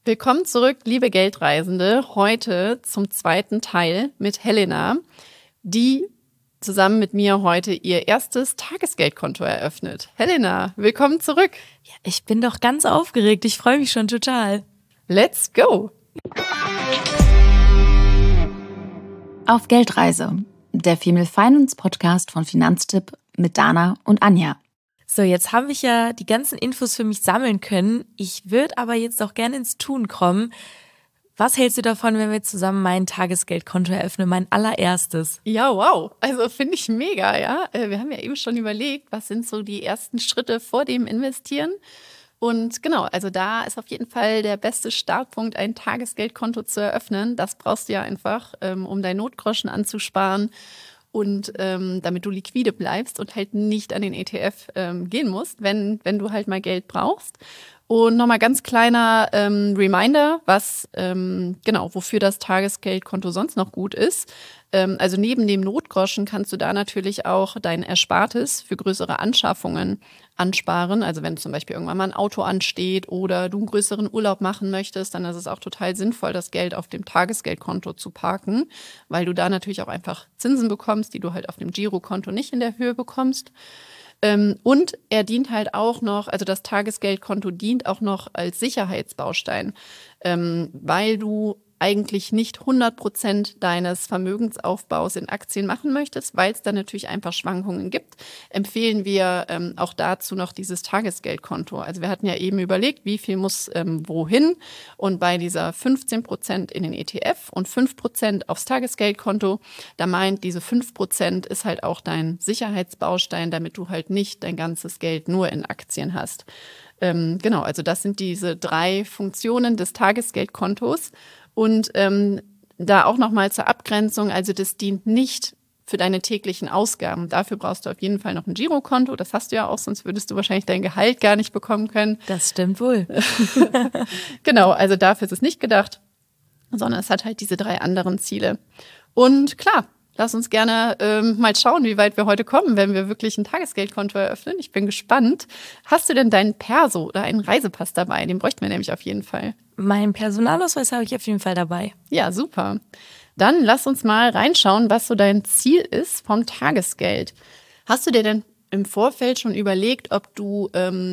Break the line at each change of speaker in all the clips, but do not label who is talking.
Willkommen zurück, liebe Geldreisende. Heute zum zweiten Teil mit Helena, die zusammen mit mir heute ihr erstes Tagesgeldkonto eröffnet. Helena, willkommen zurück.
Ja, ich bin doch ganz aufgeregt. Ich freue mich schon total.
Let's go!
Auf Geldreise, der Female Finance Podcast von Finanztipp mit Dana und Anja.
So, jetzt habe ich ja die ganzen Infos für mich sammeln können. Ich würde aber jetzt auch gerne ins Tun kommen. Was hältst du davon, wenn wir zusammen mein Tagesgeldkonto eröffnen, mein allererstes?
Ja, wow. Also finde ich mega, ja. Wir haben ja eben schon überlegt, was sind so die ersten Schritte vor dem Investieren. Und genau, also da ist auf jeden Fall der beste Startpunkt, ein Tagesgeldkonto zu eröffnen. Das brauchst du ja einfach, um dein Notgroschen anzusparen. Und damit du liquide bleibst und halt nicht an den ETF gehen musst, wenn du halt mal Geld brauchst. Und nochmal ganz kleiner Reminder, wofür das Tagesgeldkonto sonst noch gut ist. Also neben dem Notgroschen kannst du da natürlich auch dein Erspartes für größere Anschaffungen ansparen. Also wenn zum Beispiel irgendwann mal ein Auto ansteht oder du einen größeren Urlaub machen möchtest, dann ist es auch total sinnvoll, das Geld auf dem Tagesgeldkonto zu parken, weil du da natürlich auch einfach Zinsen bekommst, die du halt auf dem Girokonto nicht in der Höhe bekommst. Und er dient halt auch noch, also das Tagesgeldkonto dient auch noch als Sicherheitsbaustein, weil du eigentlich nicht 100% deines Vermögensaufbaus in Aktien machen möchtest, weil es da natürlich einfach Schwankungen gibt, empfehlen wir auch dazu noch dieses Tagesgeldkonto. Also wir hatten ja eben überlegt, wie viel muss wohin, und bei dieser 15% in den ETF und 5% aufs Tagesgeldkonto, da meint diese 5% ist halt auch dein Sicherheitsbaustein, damit du halt nicht dein ganzes Geld nur in Aktien hast. Genau, also das sind diese 3 Funktionen des Tagesgeldkontos. Und da auch nochmal zur Abgrenzung, also das dient nicht für deine täglichen Ausgaben. Dafür brauchst du auf jeden Fall noch ein Girokonto. Das hast du ja auch, sonst würdest du wahrscheinlich dein Gehalt gar nicht bekommen können.
Das stimmt wohl.
Genau, also dafür ist es nicht gedacht, sondern es hat halt diese 3 anderen Ziele. Und klar, lass uns gerne mal schauen, wie weit wir heute kommen, wenn wir wirklich ein Tagesgeldkonto eröffnen. Ich bin gespannt. Hast du denn deinen Perso oder einen Reisepass dabei? Den bräuchten wir nämlich auf jeden Fall.
Meinen Personalausweis habe ich auf jeden Fall dabei.
Ja, super. Dann lass uns mal reinschauen, was so dein Ziel ist vom Tagesgeld. Hast du dir denn im Vorfeld schon überlegt, ob du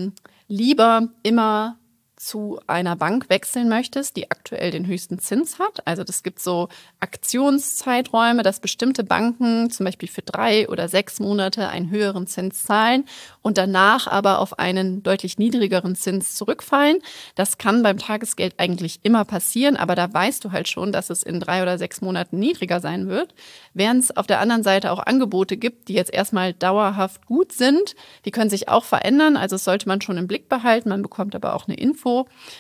lieber immer zu einer Bank wechseln möchtest, die aktuell den höchsten Zins hat? Also das gibt so Aktionszeiträume, dass bestimmte Banken zum Beispiel für 3 oder 6 Monate einen höheren Zins zahlen und danach aber auf einen deutlich niedrigeren Zins zurückfallen. Das kann beim Tagesgeld eigentlich immer passieren, aber da weißt du halt schon, dass es in 3 oder 6 Monaten niedriger sein wird. Während es auf der anderen Seite auch Angebote gibt, die jetzt erstmal dauerhaft gut sind, die können sich auch verändern, also das sollte man schon im Blick behalten, man bekommt aber auch eine Info.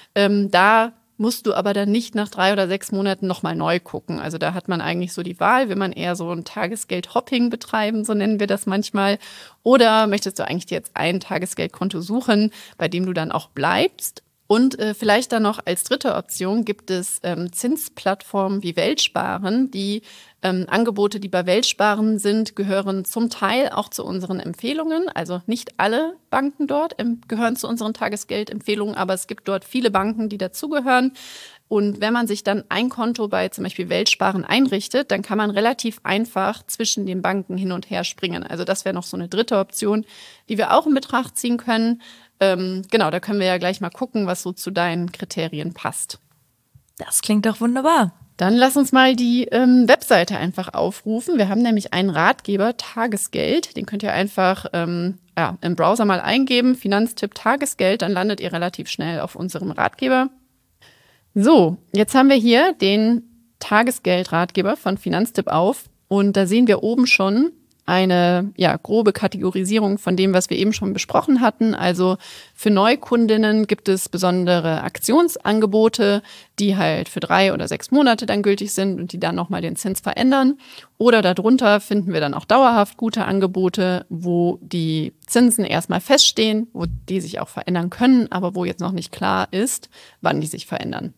Da musst du aber dann nicht nach 3 oder 6 Monaten nochmal neu gucken. Also da hat man eigentlich so die Wahl, will man eher so ein Tagesgeld-Hopping betreiben, so nennen wir das manchmal, oder möchtest du eigentlich jetzt ein Tagesgeldkonto suchen, bei dem du dann auch bleibst? Und vielleicht dann noch als dritte Option gibt es Zinsplattformen wie Weltsparen. Die Angebote, die bei Weltsparen sind, gehören zum Teil auch zu unseren Empfehlungen. Also nicht alle Banken dort gehören zu unseren Tagesgeldempfehlungen, aber es gibt dort viele Banken, die dazugehören. Und wenn man sich dann ein Konto bei zum Beispiel Weltsparen einrichtet, dann kann man relativ einfach zwischen den Banken hin und her springen. Also das wäre noch so eine dritte Option, die wir auch in Betracht ziehen können. Genau, da können wir ja gleich mal gucken, was so zu deinen Kriterien passt.
Das klingt doch wunderbar.
Dann lass uns mal die Webseite einfach aufrufen. Wir haben nämlich einen Ratgeber Tagesgeld. Den könnt ihr einfach im Browser mal eingeben, Finanztipp Tagesgeld. Dann landet ihr relativ schnell auf unserem Ratgeber. So, jetzt haben wir hier den Tagesgeld-Ratgeber von Finanztipp auf. Und da sehen wir oben schon eine grobe Kategorisierung von dem, was wir eben schon besprochen hatten. Also für Neukundinnen gibt es besondere Aktionsangebote, die halt für 3 oder 6 Monate dann gültig sind und die dann nochmal den Zins verändern. Oder darunter finden wir dann auch dauerhaft gute Angebote, wo die Zinsen erstmal feststehen, wo die sich auch verändern können, aber wo jetzt noch nicht klar ist, wann die sich verändern.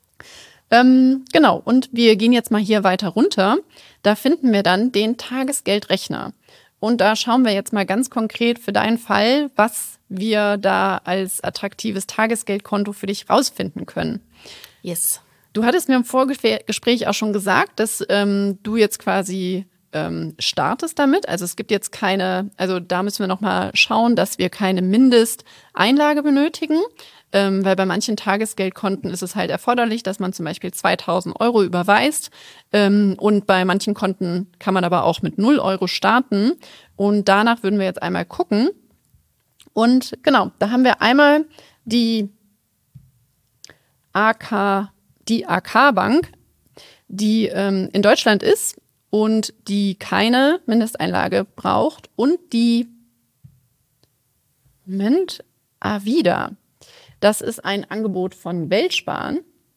Genau, und wir gehen jetzt mal hier weiter runter. Da finden wir dann den Tagesgeldrechner. Und da schauen wir jetzt mal ganz konkret für deinen Fall, was wir da als attraktives Tagesgeldkonto für dich rausfinden können.
Yes.
Du hattest mir im Vorgespräch auch schon gesagt, dass du jetzt quasi startest damit. Also es gibt jetzt keine, also da müssen wir nochmal schauen, dass wir keine Mindesteinlage benötigen, weil bei manchen Tagesgeldkonten ist es halt erforderlich, dass man zum Beispiel 2.000 Euro überweist und bei manchen Konten kann man aber auch mit 0 Euro starten und danach würden wir jetzt einmal gucken und genau, da haben wir einmal die AK-Bank, die in Deutschland ist und die keine Mindesteinlage braucht und die Avida. Das ist ein Angebot von Weltsparen.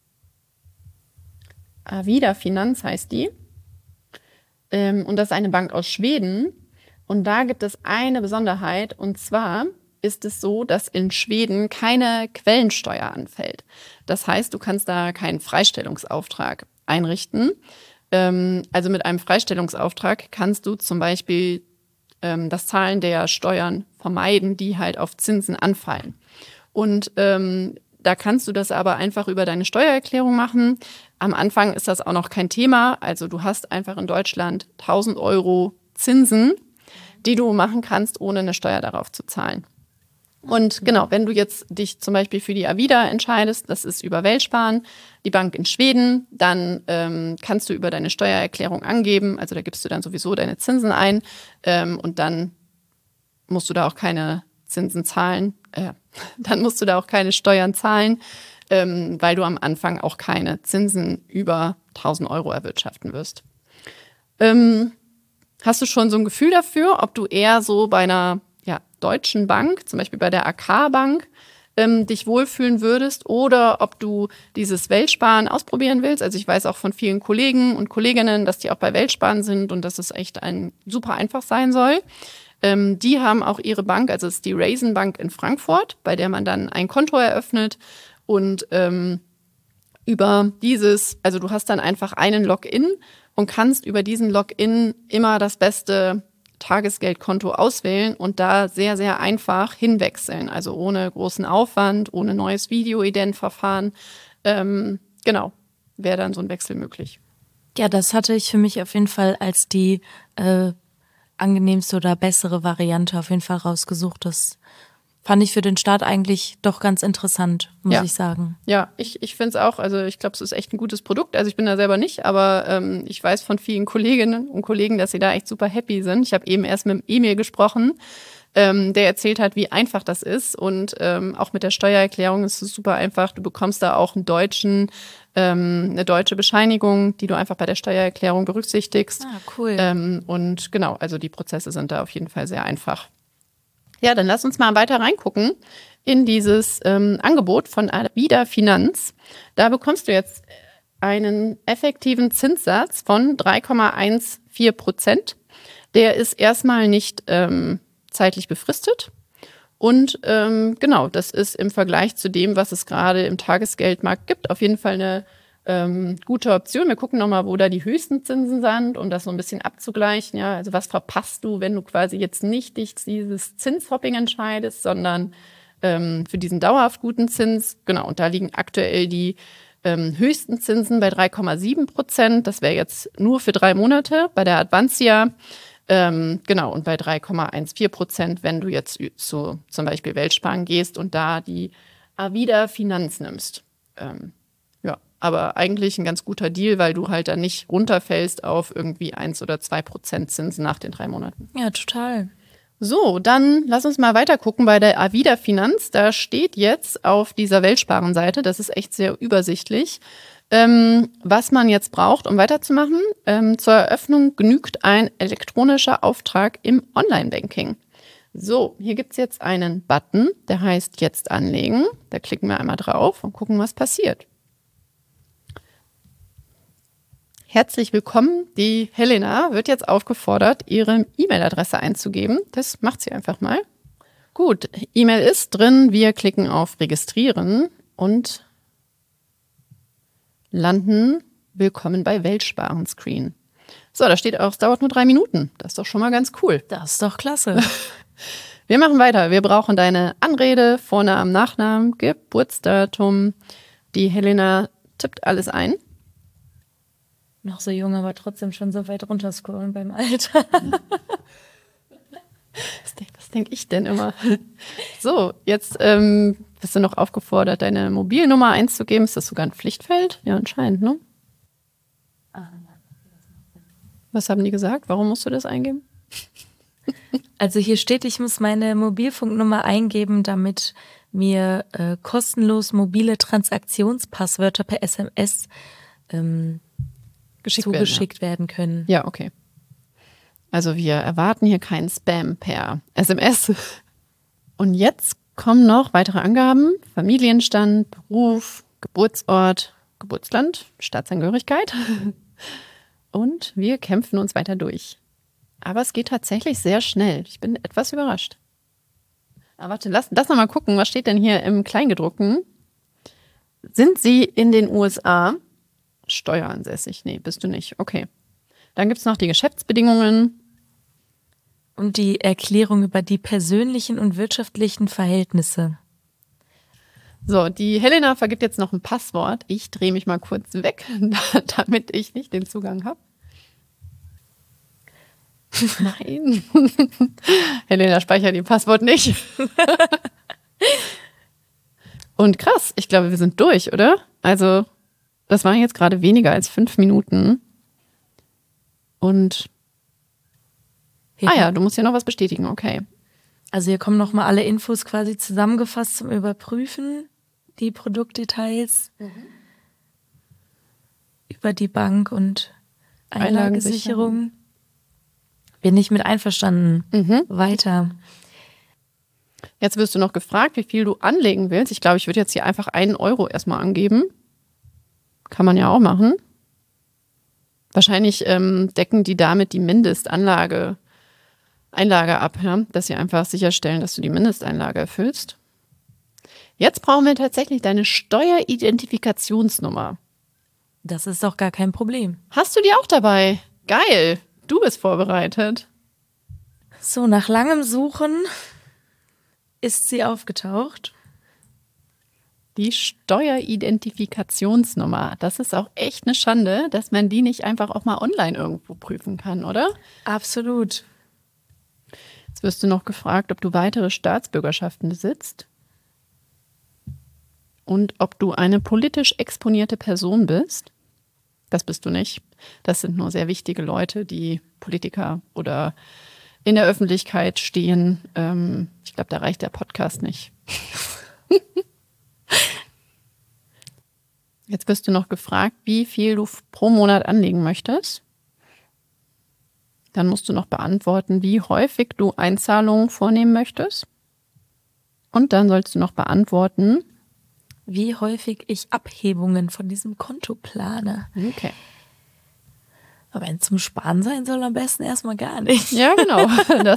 Avida Finanz heißt die. Und das ist eine Bank aus Schweden. Und da gibt es eine Besonderheit. Und zwar ist es so, dass in Schweden keine Quellensteuer anfällt. Das heißt, du kannst da keinen Freistellungsauftrag einrichten. Also mit einem Freistellungsauftrag kannst du zum Beispiel das Zahlen der Steuern vermeiden, die halt auf Zinsen anfallen. Und da kannst du das aber einfach über deine Steuererklärung machen. Am Anfang ist das auch noch kein Thema. Also du hast einfach in Deutschland 1.000 Euro Zinsen, die du machen kannst, ohne eine Steuer darauf zu zahlen. Und genau, wenn du jetzt dich zum Beispiel für die Avida entscheidest, das ist über Weltsparen, die Bank in Schweden, dann kannst du über deine Steuererklärung angeben, also da gibst du dann sowieso deine Zinsen ein und dann musst du da auch keine Zinsen zahlen, dann musst du da auch keine Steuern zahlen, weil du am Anfang auch keine Zinsen über 1.000 Euro erwirtschaften wirst. Hast du schon so ein Gefühl dafür, ob du eher so bei einer deutschen Bank, zum Beispiel bei der AK-Bank, dich wohlfühlen würdest oder ob du dieses Weltsparen ausprobieren willst? Also ich weiß auch von vielen Kollegen und Kolleginnen, dass die auch bei Weltsparen sind und dass es echt super einfach sein soll. Die haben auch ihre Bank, also es ist die Raisin Bank in Frankfurt, bei der man dann ein Konto eröffnet und über dieses, also du hast dann einfach einen Login und kannst über diesen Login immer das beste Tagesgeldkonto auswählen und da sehr, sehr einfach hinwechseln. Also ohne großen Aufwand, ohne neues Video-Ident-Verfahren. Genau, wäre dann so ein Wechsel möglich.
Ja, das hatte ich für mich auf jeden Fall als die angenehmste oder bessere Variante auf jeden Fall rausgesucht. Das fand ich für den Start eigentlich doch ganz interessant, muss ich sagen.
Ja, ich finde es auch. Also ich glaube, es ist echt ein gutes Produkt. Also ich bin da selber nicht, aber ich weiß von vielen Kolleginnen und Kollegen, dass sie da echt super happy sind. Ich habe eben erst mit Emil gesprochen, der erzählt hat, wie einfach das ist. Und auch mit der Steuererklärung ist es super einfach. Du bekommst da auch eine deutsche Bescheinigung, die du einfach bei der Steuererklärung berücksichtigst.
Ah, cool.
Und genau, also die Prozesse sind da auf jeden Fall sehr einfach. Ja, dann lass uns mal weiter reingucken in dieses Angebot von Avida Finanz. Da bekommst du jetzt einen effektiven Zinssatz von 3,14%. Der ist erstmal nicht zeitlich befristet. Und genau, das ist im Vergleich zu dem, was es gerade im Tagesgeldmarkt gibt, auf jeden Fall eine gute Option. Wir gucken nochmal, wo da die höchsten Zinsen sind, um das so ein bisschen abzugleichen. Ja, also was verpasst du, wenn du quasi jetzt nicht dich dieses Zinshopping entscheidest, sondern für diesen dauerhaft guten Zins. Genau, und da liegen aktuell die höchsten Zinsen bei 3,7%. Das wäre jetzt nur für 3 Monate bei der Advanzia. Genau, und bei 3,14%, wenn du jetzt zu zum Beispiel Weltsparen gehst und da die Avida Finanz nimmst. Aber eigentlich ein ganz guter Deal, weil du halt dann nicht runterfällst auf irgendwie 1 oder 2% Zinsen nach den 3 Monaten.
Ja, total.
So, dann lass uns mal weiter gucken bei der Avida Finanz. Da steht jetzt auf dieser Weltsparenseite, das ist echt sehr übersichtlich, was man jetzt braucht, um weiterzumachen. Zur Eröffnung genügt ein elektronischer Auftrag im Online-Banking. So, hier gibt es jetzt einen Button, der heißt Jetzt anlegen. Da klicken wir einmal drauf und gucken, was passiert. Herzlich willkommen. Die Helena wird jetzt aufgefordert, ihre E-Mail-Adresse einzugeben. Das macht sie einfach mal. Gut, E-Mail ist drin. Wir klicken auf Registrieren und landen Willkommen bei Weltsparen-Screen. So, da steht auch, es dauert nur 3 Minuten. Das ist doch schon mal ganz cool.
Das ist doch klasse.
Wir machen weiter. Wir brauchen deine Anrede, Vornamen, Nachnamen, Geburtsdatum. Die Helena tippt alles ein.
Noch so jung, aber trotzdem schon so weit runterscrollen beim Alter.
Was denke ich denn immer? So, jetzt bist du noch aufgefordert, deine Mobilnummer einzugeben. Ist das sogar ein Pflichtfeld? Ja, anscheinend, ne? Was haben die gesagt? Warum musst du das eingeben?
Also hier steht, ich muss meine Mobilfunknummer eingeben, damit mir kostenlos mobile Transaktionspasswörter per SMS zugeschickt werden können.
Ja, okay. Also wir erwarten hier keinen Spam per SMS. Und jetzt kommen noch weitere Angaben. Familienstand, Beruf, Geburtsort, Geburtsland, Staatsangehörigkeit. Und wir kämpfen uns weiter durch. Aber es geht tatsächlich sehr schnell. Ich bin etwas überrascht. Aber warte, lass noch mal gucken. Was steht denn hier im Kleingedruckten? Sind Sie in den USA steueransässig? Nee, bist du nicht. Okay. Dann gibt es noch die Geschäftsbedingungen.
Und die Erklärung über die persönlichen und wirtschaftlichen Verhältnisse.
So, die Helena vergibt jetzt noch ein Passwort. Ich drehe mich mal kurz weg, damit ich nicht den Zugang habe. Nein. Helena speichert ihr Passwort nicht. Und krass, ich glaube, wir sind durch, oder? Also, das waren jetzt gerade weniger als 5 Minuten. Und ja, du musst hier noch was bestätigen, okay.
Also hier kommen nochmal alle Infos quasi zusammengefasst zum Überprüfen, die Produktdetails über die Bank und Einlagensicherung. Bin ich mit einverstanden. Weiter.
Jetzt wirst du noch gefragt, wie viel du anlegen willst. Ich glaube, ich würde jetzt hier einfach 1 Euro erstmal angeben. Kann man ja auch machen. Wahrscheinlich decken die damit die Einlage ab, ja? Dass sie einfach sicherstellen, dass du die Mindesteinlage erfüllst. Jetzt brauchen wir tatsächlich deine Steueridentifikationsnummer.
Das ist doch gar kein Problem.
Hast du die auch dabei? Geil, du bist vorbereitet.
So, nach langem Suchen ist sie aufgetaucht.
Die Steueridentifikationsnummer. Das ist auch echt eine Schande, dass man die nicht einfach auch mal online irgendwo prüfen kann, oder?
Absolut.
Jetzt wirst du noch gefragt, ob du weitere Staatsbürgerschaften besitzt und ob du eine politisch exponierte Person bist. Das bist du nicht. Das sind nur sehr wichtige Leute, die Politiker oder in der Öffentlichkeit stehen. Ich glaube, da reicht der Podcast nicht. Jetzt wirst du noch gefragt, wie viel du pro Monat anlegen möchtest. Dann musst du noch beantworten, wie häufig du Einzahlungen vornehmen möchtest. Und dann sollst du noch beantworten,
wie häufig ich Abhebungen von diesem Konto plane.
Okay.
Aber wenn es zum Sparen sein soll, am besten erstmal gar nicht.
Ja, genau.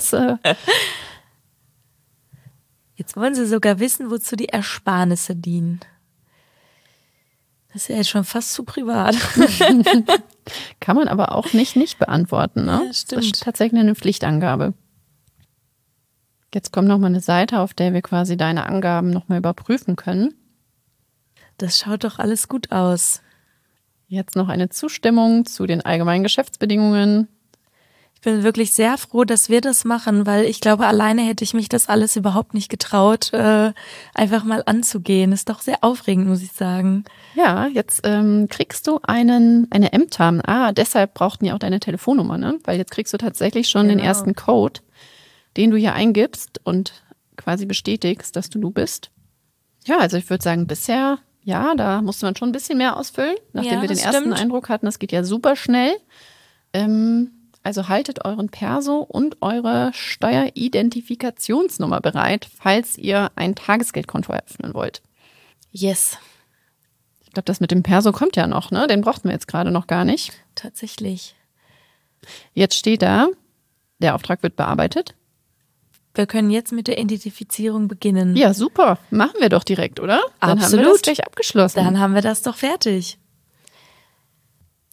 Jetzt wollen sie sogar wissen, wozu die Ersparnisse dienen. Das ist ja jetzt schon fast zu privat.
Kann man aber auch nicht beantworten, ne?
Ja, stimmt.
Das ist tatsächlich eine Pflichtangabe. Jetzt kommt nochmal eine Seite, auf der wir quasi deine Angaben nochmal überprüfen können.
Das schaut doch alles gut aus.
Jetzt noch eine Zustimmung zu den allgemeinen Geschäftsbedingungen.
Ich bin wirklich sehr froh, dass wir das machen, weil ich glaube, alleine hätte ich mich das alles überhaupt nicht getraut, einfach mal anzugehen. Ist doch sehr aufregend, muss ich sagen.
Ja, jetzt kriegst du eine MTAM. Deshalb brauchten die auch deine Telefonnummer, ne? Weil jetzt kriegst du tatsächlich schon den ersten Code, den du hier eingibst und quasi bestätigst, dass du bist. Ja, also ich würde sagen, bisher, ja, da musste man schon ein bisschen mehr ausfüllen, nachdem wir den ersten Eindruck hatten. Das geht ja super schnell. Also haltet euren Perso und eure Steueridentifikationsnummer bereit, falls ihr ein Tagesgeldkonto eröffnen wollt.
Yes.
Ich glaube, das mit dem Perso kommt ja noch, ne? Den brauchten wir jetzt gerade noch gar nicht.
Tatsächlich.
Jetzt steht da, der Auftrag wird bearbeitet.
Wir können jetzt mit der Identifizierung beginnen.
Ja, super. Machen wir doch direkt, oder? Dann
Absolut.
haben wir das gleich abgeschlossen.
Dann haben wir das doch fertig.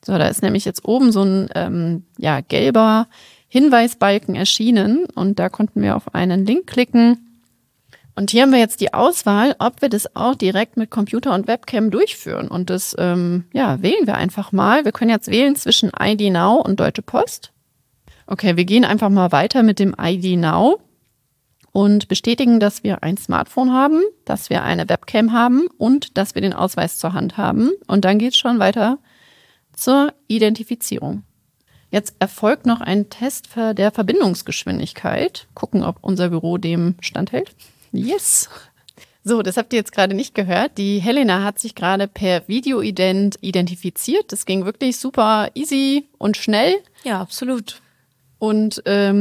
So, da ist nämlich jetzt oben so ein gelber Hinweisbalken erschienen und da konnten wir auf einen Link klicken. Und hier haben wir jetzt die Auswahl, ob wir das auch direkt mit Computer und Webcam durchführen. Und das wählen wir einfach mal. Wir können jetzt wählen zwischen ID Now und Deutsche Post. Okay, wir gehen einfach mal weiter mit dem ID Now und bestätigen, dass wir ein Smartphone haben, dass wir eine Webcam haben und dass wir den Ausweis zur Hand haben. Und dann geht es schon weiter zur Identifizierung. Jetzt erfolgt noch ein Test der Verbindungsgeschwindigkeit. Gucken, ob unser Büro dem standhält. Yes! So, das habt ihr jetzt gerade nicht gehört. Die Helena hat sich gerade per Videoident identifiziert. Das ging wirklich super easy und schnell.
Ja, absolut.
Und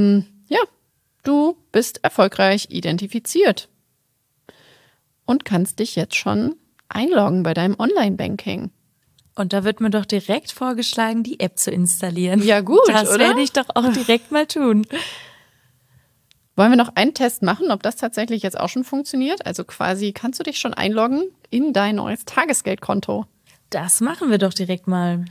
du bist erfolgreich identifiziert und kannst dich jetzt schon einloggen bei deinem Online-Banking.
Und da wird mir doch direkt vorgeschlagen, die App zu installieren.
Ja gut,
das
oder?
Das werde ich doch auch direkt mal tun.
Wollen wir noch einen Test machen, ob das tatsächlich jetzt auch schon funktioniert? Also quasi kannst du dich schon einloggen in dein neues Tagesgeldkonto.
Das machen wir doch direkt mal.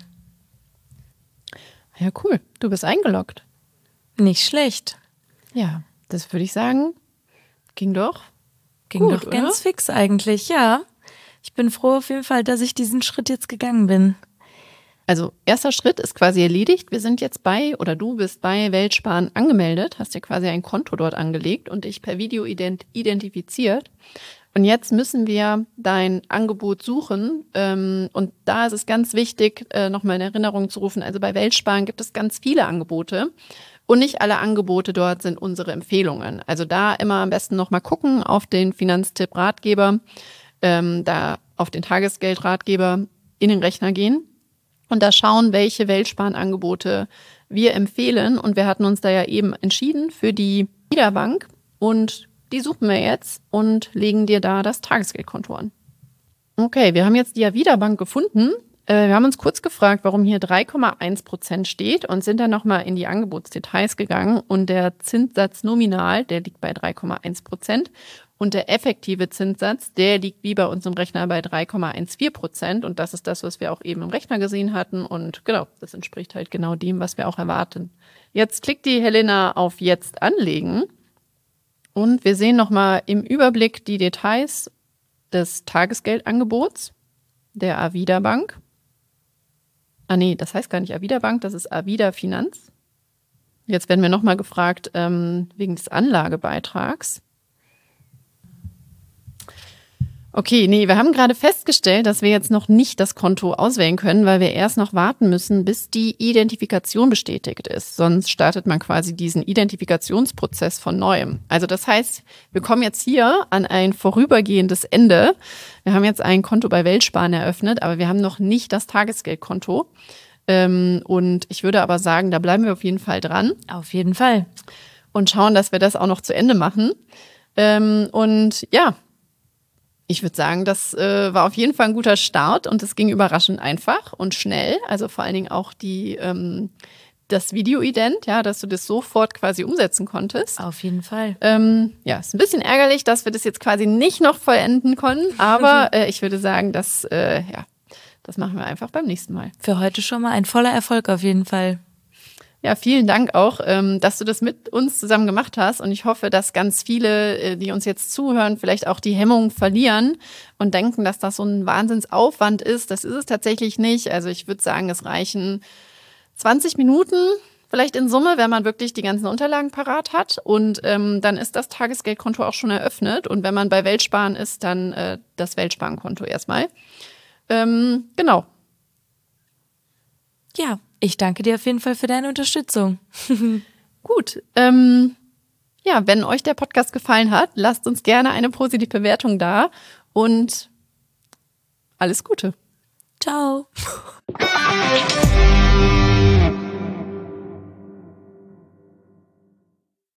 Ja, cool. Du bist eingeloggt.
Nicht schlecht.
Ja, das würde ich sagen, ging doch
gut, doch ganz fix eigentlich, ja. Ich bin froh auf jeden Fall, dass ich diesen Schritt jetzt gegangen bin.
Also erster Schritt ist quasi erledigt. Wir sind jetzt du bist bei Weltsparen angemeldet, hast dir quasi ein Konto dort angelegt und dich per Videoident identifiziert. Und jetzt müssen wir dein Angebot suchen. Und da ist es ganz wichtig, nochmal in Erinnerung zu rufen. Also bei Weltsparen gibt es ganz viele Angebote. Und nicht alle Angebote dort sind unsere Empfehlungen. Also da immer am besten nochmal gucken auf den Finanztipp-Ratgeber, da auf den Tagesgeldratgeber in den Rechner gehen und da schauen, welche Weltsparenangebote wir empfehlen. Und wir hatten uns da ja eben entschieden für die Avida Bank und die suchen wir jetzt und legen dir da das Tagesgeldkonto an. Okay, wir haben jetzt die Avida Bank gefunden. Wir haben uns kurz gefragt, warum hier 3,1% steht und sind dann nochmal in die Angebotsdetails gegangen. Und der Zinssatz nominal, der liegt bei 3,1%. Und der effektive Zinssatz, der liegt wie bei uns im Rechner bei 3,14%. Und das ist das, was wir auch eben im Rechner gesehen hatten. Und genau, das entspricht halt genau dem, was wir auch erwarten. Jetzt klickt die Helena auf Jetzt anlegen. Und wir sehen nochmal im Überblick die Details des Tagesgeldangebots der Avida Bank. Ah nee, das heißt gar nicht Avida Bank, das ist Avida Finanz. Jetzt werden wir nochmal gefragt wegen des Anlagebeitrags. Okay, nee, wir haben gerade festgestellt, dass wir jetzt noch nicht das Konto auswählen können, weil wir erst noch warten müssen, bis die Identifikation bestätigt ist. Sonst startet man quasi diesen Identifikationsprozess von neuem. Also das heißt, wir kommen jetzt hier an ein vorübergehendes Ende. Wir haben jetzt ein Konto bei Weltsparen eröffnet, aber wir haben noch nicht das Tagesgeldkonto. Und ich würde aber sagen, da bleiben wir auf jeden Fall dran.
Auf jeden Fall.
Und schauen, dass wir das auch noch zu Ende machen. Und ja, ich würde sagen, das war auf jeden Fall ein guter Start und es ging überraschend einfach und schnell. Also vor allen Dingen auch das Videoident, ja, dass du das sofort quasi umsetzen konntest.
Auf jeden Fall.
Ja, ist ein bisschen ärgerlich, dass wir das jetzt quasi nicht noch vollenden konnten, aber ich würde sagen, das machen wir einfach beim nächsten Mal.
Für heute schon mal ein voller Erfolg auf jeden Fall.
Ja, vielen Dank auch, dass du das mit uns zusammen gemacht hast. Und ich hoffe, dass ganz viele, die uns jetzt zuhören, vielleicht auch die Hemmung verlieren und denken, dass das so ein Wahnsinnsaufwand ist. Das ist es tatsächlich nicht. Also ich würde sagen, es reichen 20 Minuten vielleicht in Summe, wenn man wirklich die ganzen Unterlagen parat hat. Und dann ist das Tagesgeldkonto auch schon eröffnet. Und wenn man bei Weltsparen ist, dann das Weltsparenkonto erstmal. Genau.
Ja, ich danke dir auf jeden Fall für deine Unterstützung.
Gut. Ja, wenn euch der Podcast gefallen hat, lasst uns gerne eine positive Bewertung da und alles Gute.
Ciao.